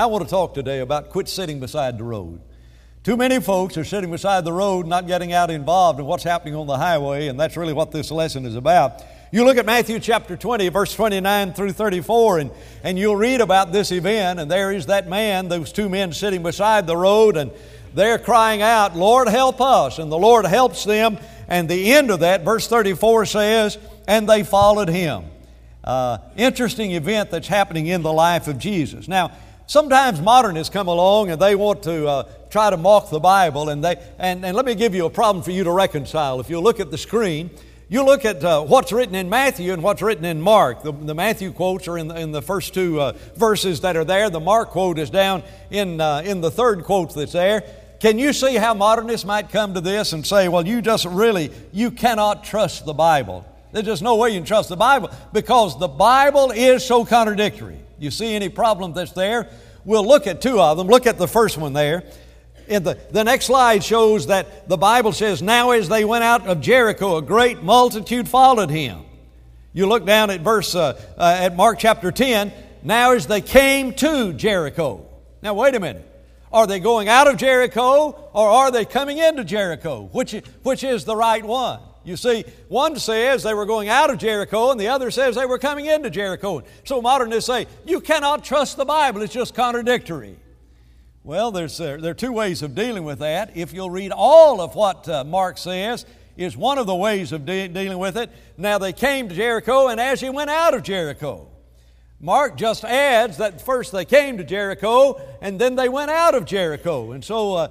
I want to talk today about quit sitting beside the road. Too many folks are sitting beside the road, not getting out involved in what's happening on the highway, and that's really what this lesson is about. You look at Matthew chapter 20, verse 29 through 34, and you'll read about this event, and there is that man, those two men sitting beside the road, and they're crying out, "Lord, help us," and the Lord helps them, and the end of that, verse 34 says, "And they followed Him." Interesting event that's happening in the life of Jesus. Now, sometimes modernists come along and they want to try to mock the Bible, and let me give you a problem for you to reconcile. If you look at the screen, you look at what's written in Matthew and what's written in Mark. The Matthew quotes are in the first two verses that are there. The Mark quote is down in the third quote that's there. Can you see how modernists might come to this and say, well, you cannot trust the Bible. There's just no way you can trust the Bible because the Bible is so contradictory. You see any problem that's there? We'll look at two of them. Look at the first one there. The next slide shows that the Bible says, "Now as they went out of Jericho, a great multitude followed Him." You look down at at Mark chapter 10, "Now as they came to Jericho." Now wait a minute. Are they going out of Jericho or are they coming into Jericho? Which is the right one? You see, one says they were going out of Jericho and the other says they were coming into Jericho. So modernists say, you cannot trust the Bible, it's just contradictory. Well, there are two ways of dealing with that. If you'll read all of what Mark says, is one of the ways of dealing with it. Now they came to Jericho, and as he went out of Jericho. Mark just adds that first they came to Jericho, and then they went out of Jericho. And so,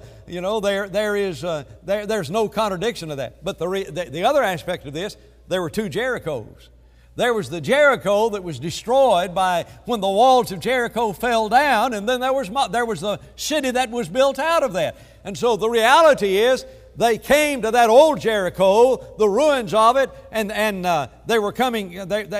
there's no contradiction to that. But the other aspect of this, there were two Jerichos. There was the Jericho that was destroyed when the walls of Jericho fell down, and then there was the city that was built out of that. And so the reality is, they came to that old Jericho, the ruins of it, and they were coming.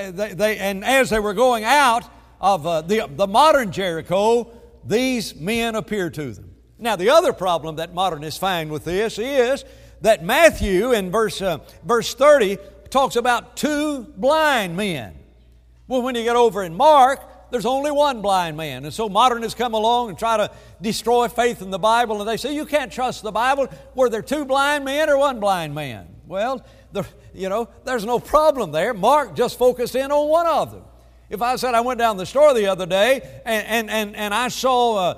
And as they were going out of the modern Jericho, these men appeared to them. Now, the other problem that modernists find with this is that Matthew in verse 30 talks about two blind men. Well, when you get over in Mark, there's only one blind man. And so modernists come along and try to destroy faith in the Bible, and they say, you can't trust the Bible. Were there two blind men or one blind man? Well, there's no problem there. Mark just focused in on one of them. If I said I went down the store the other day and I saw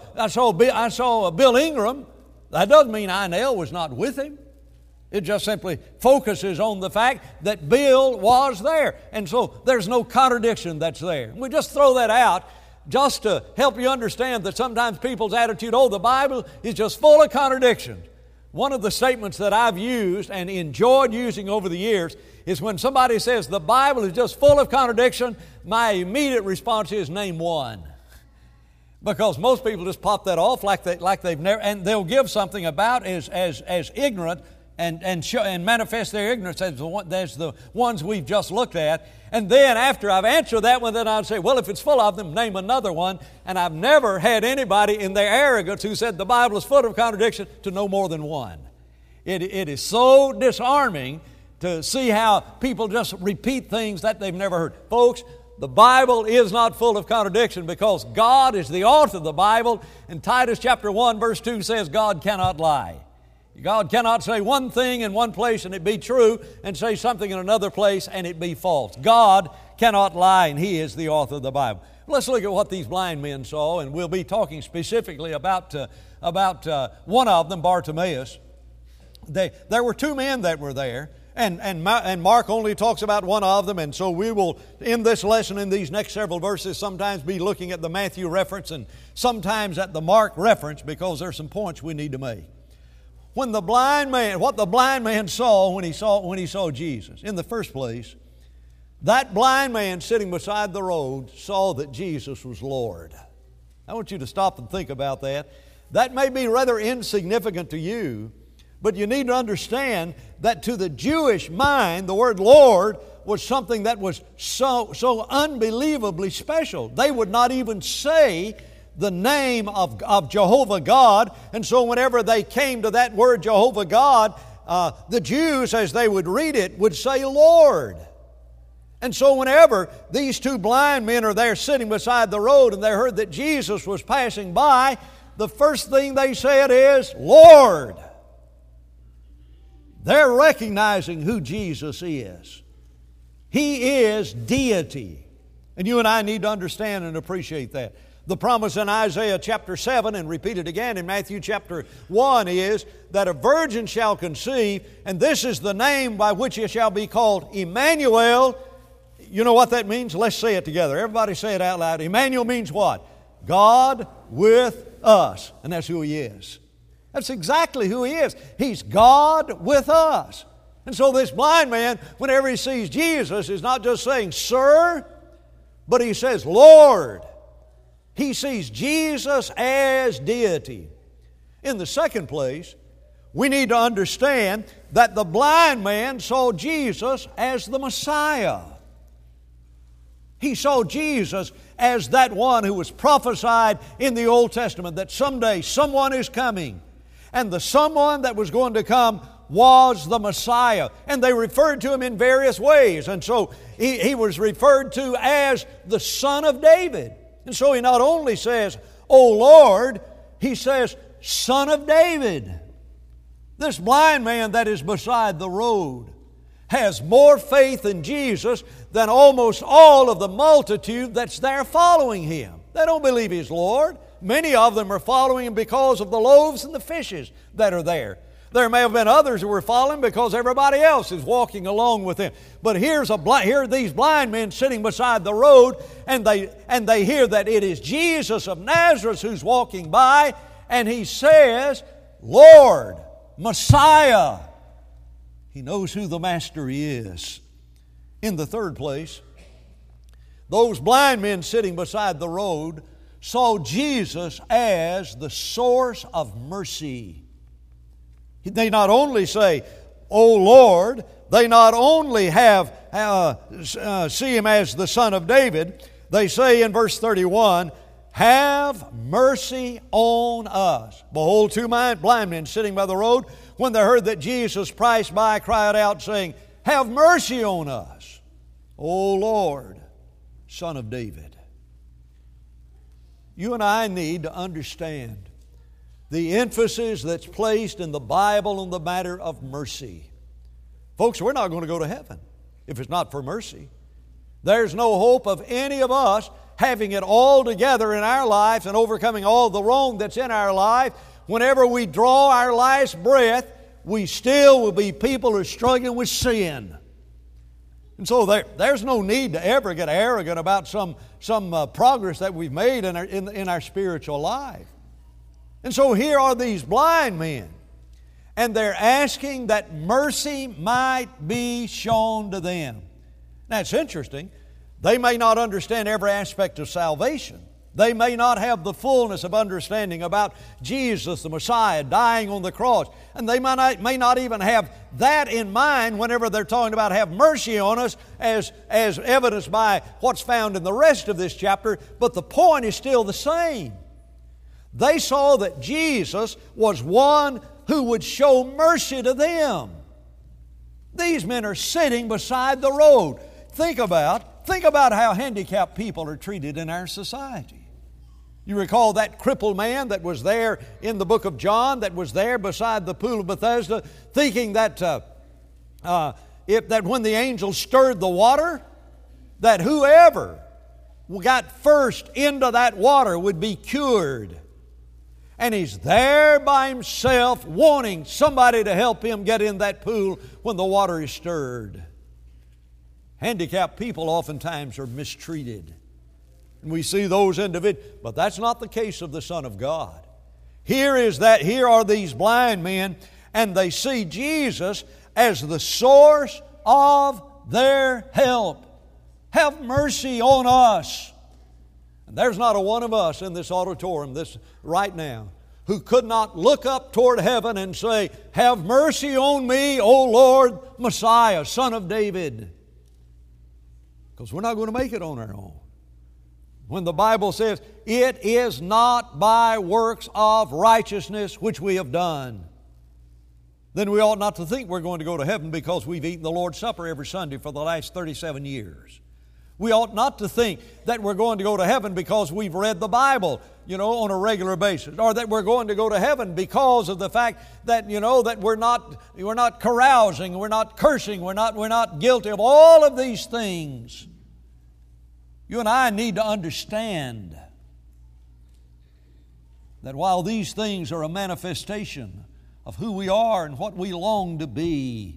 Bill Ingram, that doesn't mean Inell was not with him. It just simply focuses on the fact that Bill was there. And so there's no contradiction that's there. We just throw that out just to help you understand that sometimes people's attitude, the Bible is just full of contradictions. One of the statements that I've used and enjoyed using over the years is when somebody says the Bible is just full of contradiction, my immediate response is name one. Because most people just pop that off like they've never, and they'll give something about as ignorant and manifest their ignorance as the ones we've just looked at. And then after I've answered that one, then I'd say, well, if it's full of them, name another one. And I've never had anybody in their arrogance who said the Bible is full of contradiction to know more than one. It is so disarming to see how people just repeat things that they've never heard. Folks, the Bible is not full of contradiction because God is the author of the Bible. And Titus chapter 1 verse 2 says God cannot lie. God cannot say one thing in one place and it be true and say something in another place and it be false. God cannot lie, and He is the author of the Bible. Let's look at what these blind men saw, and we'll be talking specifically about one of them, Bartimaeus. There were two men that were there, and Mark only talks about one of them, and so we will, in this lesson, in these next several verses, sometimes be looking at the Matthew reference and sometimes at the Mark reference because there's some points we need to make. What the blind man saw when he saw Jesus, in the first place, that blind man sitting beside the road saw that Jesus was Lord. I want you to stop and think about that. That may be rather insignificant to you, but you need to understand that to the Jewish mind, the word Lord was something that was so unbelievably special. They would not even say the name of Jehovah God. And so whenever they came to that word Jehovah God, the Jews, as they would read it, would say Lord. And so whenever these two blind men are there sitting beside the road and they heard that Jesus was passing by, the first thing they said is, Lord. They're recognizing who Jesus is. He is deity. And you and I need to understand and appreciate that. The promise in Isaiah chapter 7 and repeated again in Matthew chapter 1 is that a virgin shall conceive, and this is the name by which it shall be called Emmanuel. You know what that means? Let's say it together. Everybody say it out loud. Emmanuel means what? God with us. And that's who He is. That's exactly who He is. He's God with us. And so this blind man, whenever he sees Jesus, is not just saying, Sir, but he says, Lord. He sees Jesus as deity. In the second place, we need to understand that the blind man saw Jesus as the Messiah. He saw Jesus as that one who was prophesied in the Old Testament, that someday someone is coming. And the someone that was going to come was the Messiah. And they referred to Him in various ways. And so He was referred to as the Son of David. And so He not only says, O Lord, He says, Son of David. This blind man that is beside the road has more faith in Jesus than almost all of the multitude that's there following Him. They don't believe He's Lord. Many of them are following Him because of the loaves and the fishes that are there. There may have been others who were following because everybody else is walking along with Him. But here are these blind men sitting beside the road, and they hear that it is Jesus of Nazareth who's walking by, and He says, Lord, Messiah. He knows who the Master is. In the third place, those blind men sitting beside the road saw Jesus as the source of mercy. They not only say, O Lord, they not only see Him as the Son of David, they say in verse 31, have mercy on us. Behold, two blind men sitting by the road, when they heard that Jesus passed by, cried out, saying, have mercy on us, O Lord, Son of David. You and I need to understand the emphasis that's placed in the Bible on the matter of mercy. Folks, we're not going to go to heaven if it's not for mercy. There's no hope of any of us having it all together in our lives and overcoming all the wrong that's in our life. Whenever we draw our last breath, we still will be people who are struggling with sin. And so there's no need to ever get arrogant about some progress that we've made in our spiritual life. And so here are these blind men, and they're asking that mercy might be shown to them. Now it's interesting. They may not understand every aspect of salvation. They may not have the fullness of understanding about Jesus the Messiah dying on the cross. And they may not even have that in mind whenever they're talking about have mercy on us as evidenced by what's found in the rest of this chapter. But the point is still the same. They saw that Jesus was one who would show mercy to them. These men are sitting beside the road. Think about how handicapped people are treated in our society. You recall that crippled man that was there in the book of John, that was there beside the pool of Bethesda, thinking that when the angels stirred the water, that whoever got first into that water would be cured. And he's there by himself wanting somebody to help him get in that pool when the water is stirred. Handicapped people oftentimes are mistreated. And we see those individuals, but that's not the case of the Son of God. Here are these blind men, and they see Jesus as the source of their help. Have mercy on us. And there's not a one of us in this auditorium right now who could not look up toward heaven and say, have mercy on me, O Lord, Messiah, Son of David. Because we're not going to make it on our own. When the Bible says, it is not by works of righteousness which we have done, then we ought not to think we're going to go to heaven because we've eaten the Lord's Supper every Sunday for the last 37 years. We ought not to think that we're going to go to heaven because we've read the Bible, on a regular basis, or that we're going to go to heaven because of the fact that, that we're not carousing, we're not cursing, we're not guilty of all of these things. You and I need to understand that while these things are a manifestation of who we are and what we long to be,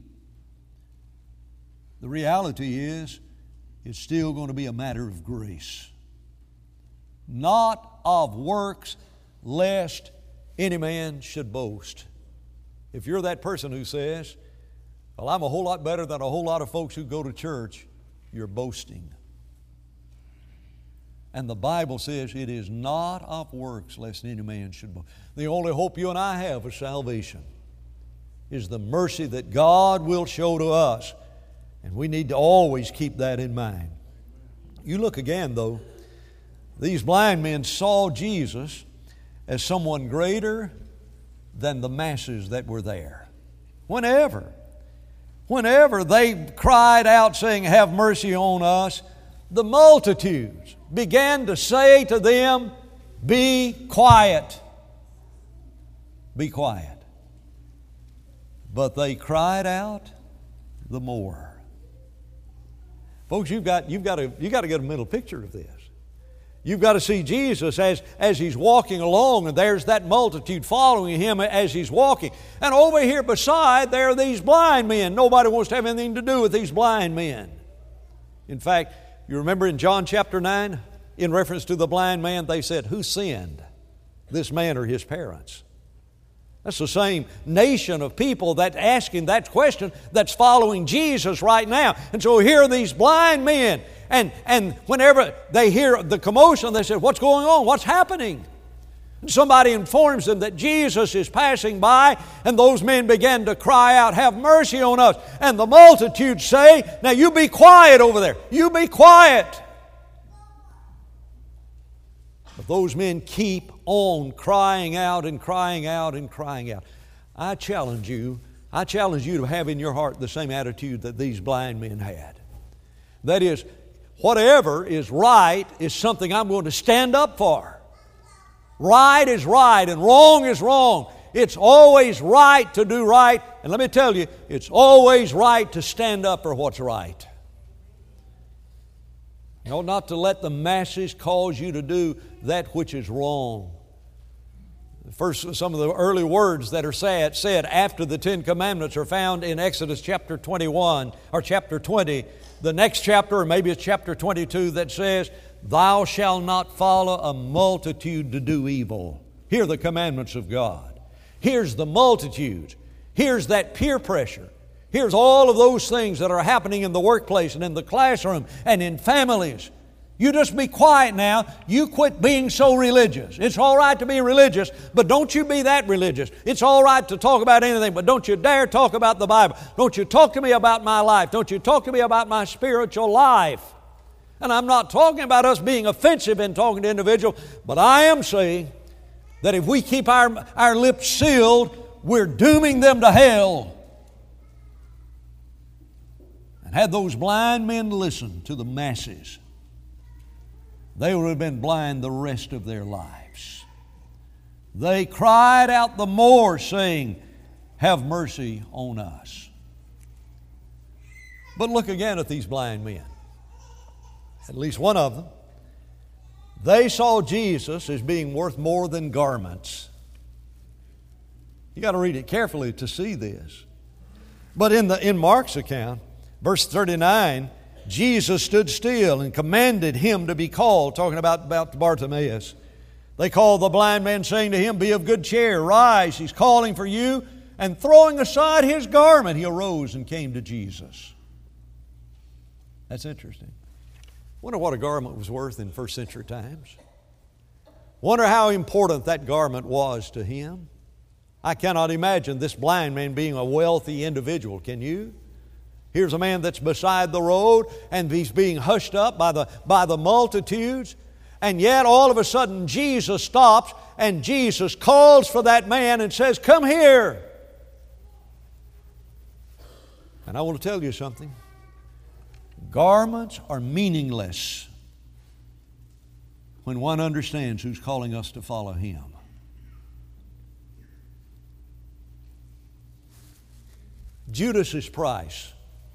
the reality is it's still going to be a matter of grace, not of works, lest any man should boast. If you're that person who says, well, I'm a whole lot better than a whole lot of folks who go to church, you're boasting. And the Bible says it is not of works, lest any man should boast. The only hope you and I have of salvation is the mercy that God will show to us. And we need to always keep that in mind. You look again, though, these blind men saw Jesus as someone greater than the masses that were there. Whenever they cried out saying, have mercy on us, the multitudes began to say to them, be quiet. Be quiet. But they cried out the more. Folks, you've got to get a mental picture of this. You've got to see Jesus as He's walking along, and there's that multitude following Him as He's walking. And over here beside, there are these blind men. Nobody wants to have anything to do with these blind men. In fact, you remember in John chapter 9, in reference to the blind man, they said, who sinned, this man or his parents? That's the same nation of people that's asking that question that's following Jesus right now. And so here are these blind men. And whenever they hear the commotion, they say, what's going on? What's happening? And somebody informs them that Jesus is passing by, and those men begin to cry out, have mercy on us. And the multitude say, now you be quiet over there. You be quiet. But those men keep on crying out and crying out and crying out. I challenge you to have in your heart the same attitude that these blind men had. That is, whatever is right is something I'm going to stand up for. Right is right and wrong is wrong. It's always right to do right. And let me tell you, it's always right to stand up for what's right. You ought not to let the masses cause you to do that which is wrong. First, some of the early words that are said after the Ten Commandments are found in Exodus chapter 21 or chapter 20. The next chapter, or maybe it's chapter 22, that says, thou shalt not follow a multitude to do evil. Here are the commandments of God. Here's the multitudes. Here's that peer pressure. Here's all of those things that are happening in the workplace and in the classroom and in families. You just be quiet now. You quit being so religious. It's all right to be religious, but don't you be that religious. It's all right to talk about anything, but don't you dare talk about the Bible. Don't you talk to me about my life. Don't you talk to me about my spiritual life. And I'm not talking about us being offensive in talking to individuals, but I am saying that if we keep our lips sealed, we're dooming them to hell. And had those blind men listened to the masses, they would have been blind the rest of their lives. They cried out the more, saying, have mercy on us. But look again at these blind men. At least one of them. They saw Jesus as being worth more than garments. You got to read it carefully to see this. But in Mark's account, verse 39, Jesus stood still and commanded him to be called, talking about Bartimaeus. They called the blind man, saying to him, be of good cheer, rise, he's calling for you. And throwing aside his garment, he arose and came to Jesus. That's interesting. Wonder what a garment was worth in first century times. Wonder how important that garment was to him. I cannot imagine this blind man being a wealthy individual. Can you? Here's a man that's beside the road, and he's being hushed up by the multitudes. And yet all of a sudden Jesus stops, and Jesus calls for that man and says, come here. And I want to tell you something. Garments are meaningless when one understands who's calling us to follow Him. Judas's price,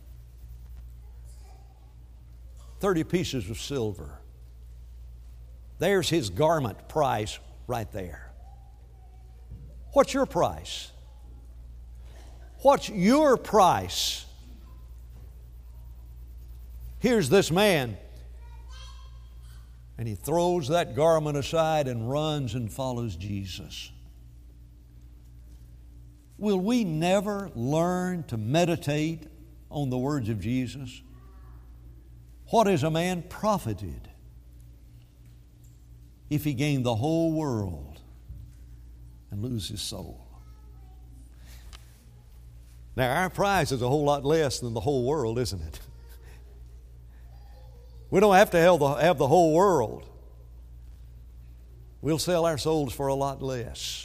30 pieces of silver. There's his garment price right there. What's your price? What's your price? Here's this man, and he throws that garment aside and runs and follows Jesus. Will we never learn to meditate on the words of Jesus? What is a man profited if he gained the whole world and lose his soul? Now, our prize is a whole lot less than the whole world, isn't it? We don't have to have the whole world. We'll sell our souls for a lot less.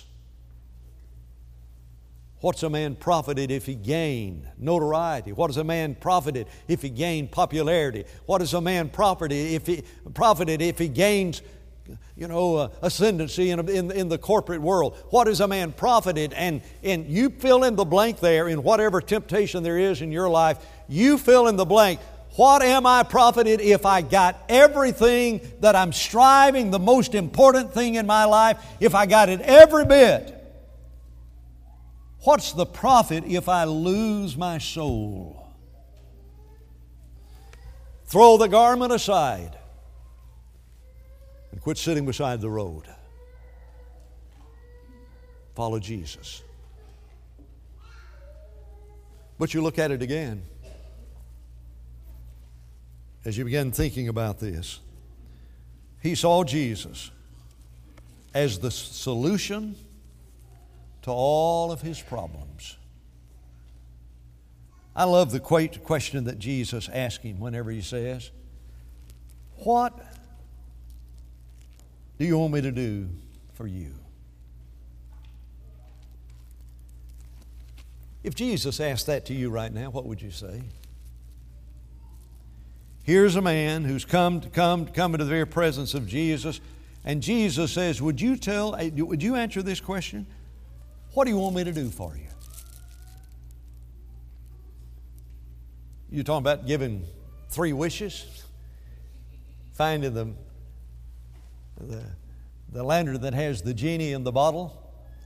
What's a man profited if he gained notoriety? What is a man profited if he gained popularity? What is a man profited if he gains, ascendancy in the corporate world? What is a man profited? And you fill in the blank there in whatever temptation there is in your life. You fill in the blank. What am I profited if I got everything that I'm striving, the most important thing in my life, if I got it every bit? What's the profit if I lose my soul? Throw the garment aside and quit sitting beside the road. Follow Jesus. But you look at it again. As you begin thinking about this, he saw Jesus as the solution to all of his problems. I love the question that Jesus asked him whenever he says, "What do you want me to do for you?" If Jesus asked that to you right now, what would you say? Here's a man who's come into the very presence of Jesus, and Jesus says, would you answer this question? What do you want me to do for you? You're talking about giving 3 wishes? Finding the lantern that has the genie in the bottle?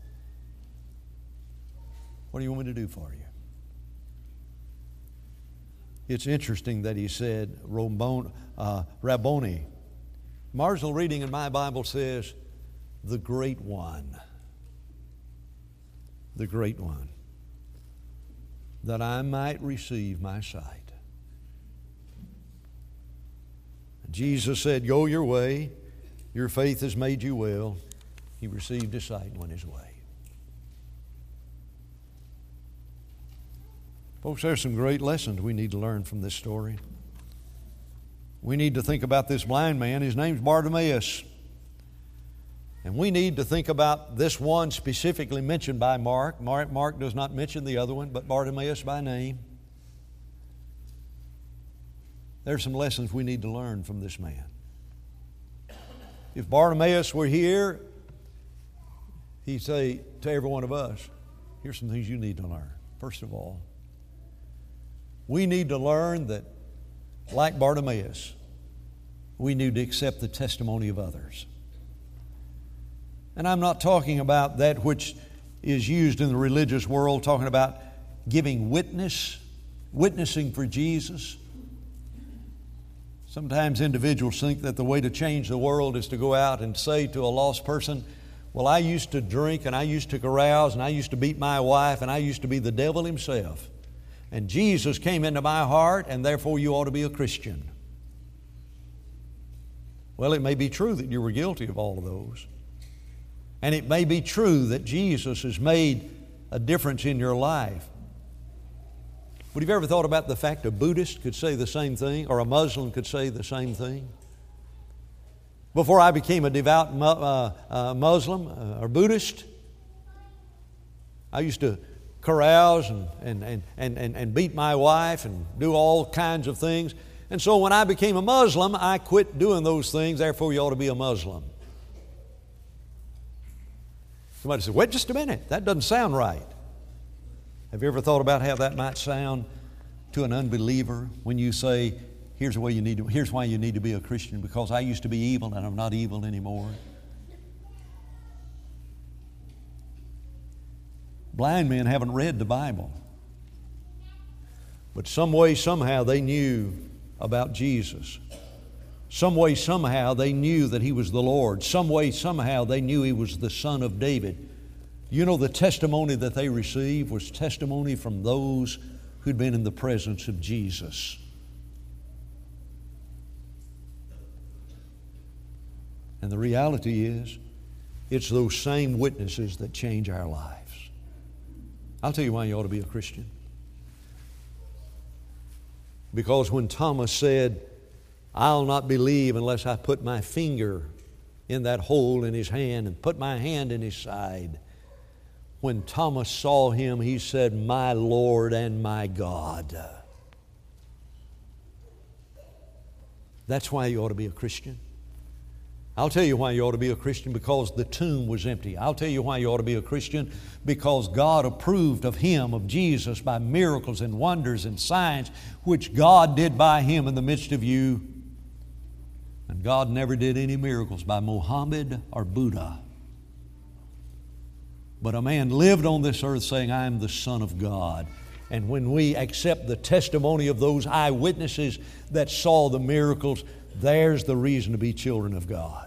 What do you want me to do for you? It's interesting that he said, Rabboni. Marginal reading in my Bible says, the Great One. The Great One. That I might receive my sight. Jesus said, go your way. Your faith has made you well. He received his sight and went his way. Folks, there's some great lessons we need to learn from this story. We need to think about this blind man. His name's Bartimaeus. And we need to think about this one specifically mentioned by Mark. Mark does not mention the other one, but Bartimaeus by name. There's some lessons we need to learn from this man. If Bartimaeus were here, he'd say to every one of us, here's some things you need to learn. First of all, we need to learn that, like Bartimaeus, we need to accept the testimony of others. And I'm not talking about that which is used in the religious world, talking about giving witnessing for Jesus. Sometimes individuals think that the way to change the world is to go out and say to a lost person, well, I used to drink and I used to carouse and I used to beat my wife and I used to be the devil himself. And Jesus came into my heart and therefore you ought to be a Christian. Well, it may be true that you were guilty of all of those. And it may be true that Jesus has made a difference in your life. But have you ever thought about the fact a Buddhist could say the same thing, or a Muslim could say the same thing? Before I became a devout Muslim or Buddhist, I used to carouse and beat my wife and do all kinds of things. And so when I became a Muslim, I quit doing those things, therefore you ought to be a Muslim. Somebody said, wait just a minute, that doesn't sound right. Have you ever thought about how that might sound to an unbeliever when you say, here's why you need to be a Christian, because I used to be evil and I'm not evil anymore? Blind men haven't read the Bible. But some way, somehow, they knew about Jesus. Some way, somehow, they knew that He was the Lord. Some way, somehow, they knew He was the Son of David. You know, the testimony that they received was testimony from those who'd been in the presence of Jesus. And the reality is, it's those same witnesses that change our lives. I'll tell you why you ought to be a Christian. Because when Thomas said, I'll not believe unless I put my finger in that hole in his hand and put my hand in his side, when Thomas saw Him, he said, my Lord and my God. That's why you ought to be a Christian. I'll tell you why you ought to be a Christian, because the tomb was empty. I'll tell you why you ought to be a Christian, because God approved of Him, of Jesus, by miracles and wonders and signs, which God did by Him in the midst of you. And God never did any miracles by Muhammad or Buddha. But a man lived on this earth saying, I am the Son of God. And when we accept the testimony of those eyewitnesses that saw the miracles, there's the reason to be children of God.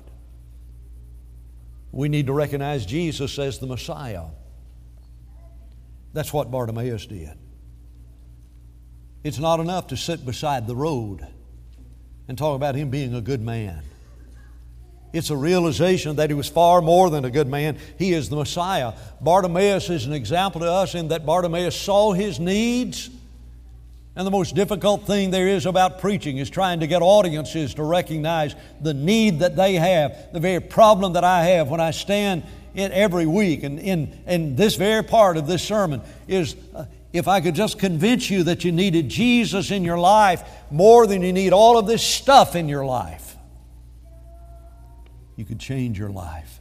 We need to recognize Jesus as the Messiah. That's what Bartimaeus did. It's not enough to sit beside the road and talk about him being a good man. It's a realization that he was far more than a good man. He is the Messiah. Bartimaeus is an example to us in that Bartimaeus saw his needs. And the most difficult thing there is about preaching is trying to get audiences to recognize the need that they have. The very problem that I have when I stand in every week and in this very part of this sermon is if I could just convince you that you needed Jesus in your life more than you need all of this stuff in your life, you could change your life.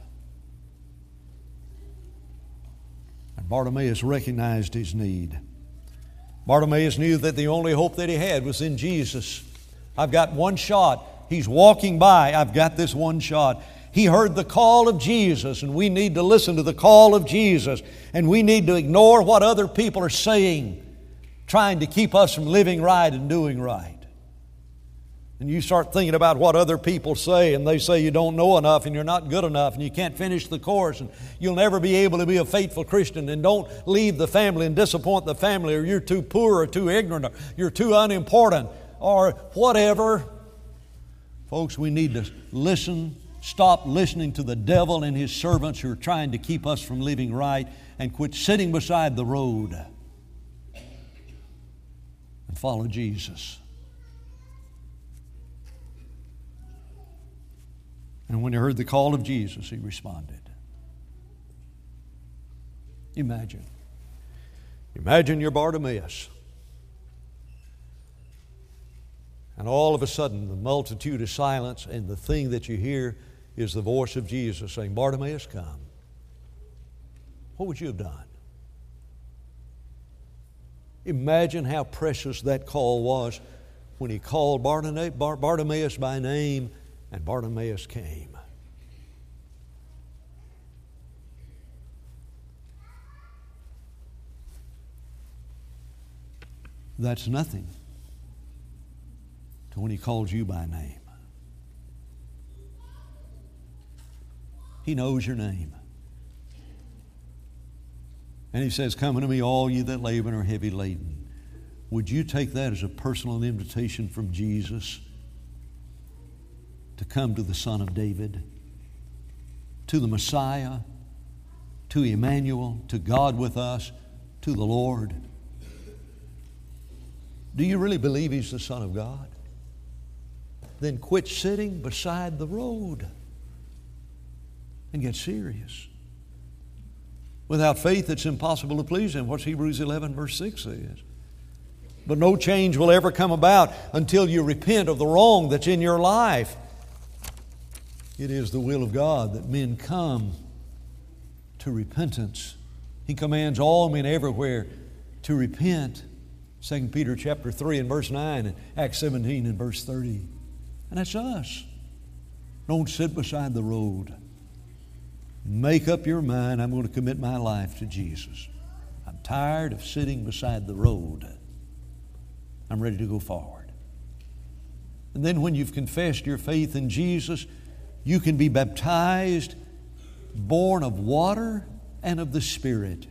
And Bartimaeus recognized his need. Bartimaeus knew that the only hope that he had was in Jesus. I've got one shot. He's walking by. I've got this one shot. He heard the call of Jesus, and we need to listen to the call of Jesus. And we need to ignore what other people are saying, trying to keep us from living right and doing right. And you start thinking about what other people say, and they say you don't know enough and you're not good enough and you can't finish the course and you'll never be able to be a faithful Christian, and don't leave the family and disappoint the family, or you're too poor or too ignorant or you're too unimportant or whatever. Folks, we need to stop listening to the devil and his servants who are trying to keep us from living right, and quit sitting beside the road and follow Jesus. And when he heard the call of Jesus, he responded. Imagine you're Bartimaeus. And all of a sudden, the multitude is silence, and the thing that you hear is the voice of Jesus saying, Bartimaeus, come. What would you have done? Imagine how precious that call was when he called Bartimaeus by name, and Bartimaeus came. That's nothing to when he calls you by name. He knows your name. And he says, come unto me, all ye that labor and are heavy laden. Would you take that as a personal invitation from Jesus to come to the Son of David, to the Messiah, to Emmanuel, to God with us, to the Lord? Do you really believe He's the Son of God? Then quit sitting beside the road and get serious. Without faith, it's impossible to please Him. What's Hebrews 11 verse 6 says? But no change will ever come about until you repent of the wrong that's in your life. It is the will of God that men come to repentance. He commands all men everywhere to repent. 2 Peter chapter 3 and verse 9 and Acts 17 and verse 30. And that's us. Don't sit beside the road. Make up your mind, I'm going to commit my life to Jesus. I'm tired of sitting beside the road. I'm ready to go forward. And then when you've confessed your faith in Jesus, you can be baptized, born of water and of the Spirit.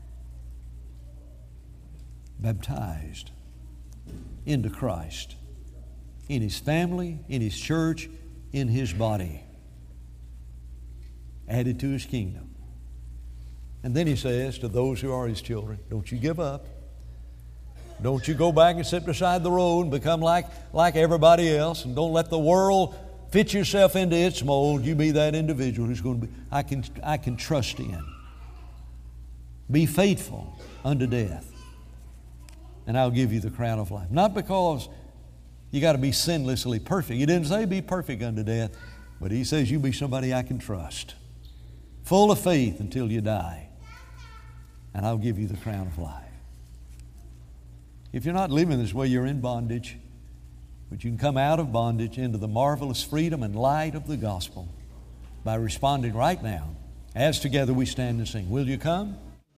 Baptized into Christ, in His family, in His church, in His body. Added to His kingdom. And then He says to those who are His children, don't you give up. Don't you go back and sit beside the road and become like everybody else, and don't let the world fit yourself into its mold. You be that individual who's going to be, I can trust in. Be faithful unto death, and I'll give you the crown of life. Not because you got to be sinlessly perfect. He didn't say be perfect unto death, but He says you be somebody I can trust. Full of faith until you die, and I'll give you the crown of life. If you're not living this way, you're in bondage. But you can come out of bondage into the marvelous freedom and light of the gospel by responding right now as together we stand and sing. Will you come?